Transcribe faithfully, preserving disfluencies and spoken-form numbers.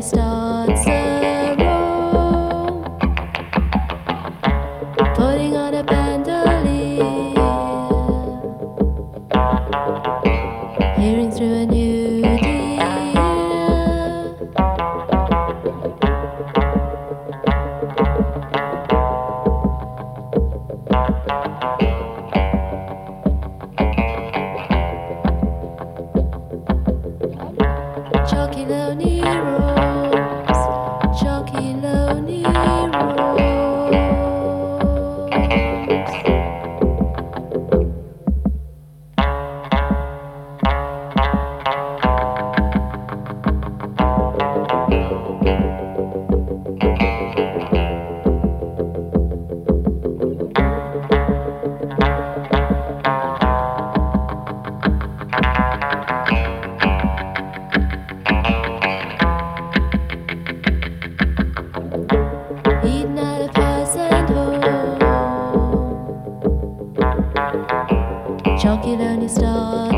lonely starts a roam, putting on a bandolier, hearing through a new dear. Chalky lonely roads, chalky lonely roads. Eating at a pleasant home, chalky lonely stars.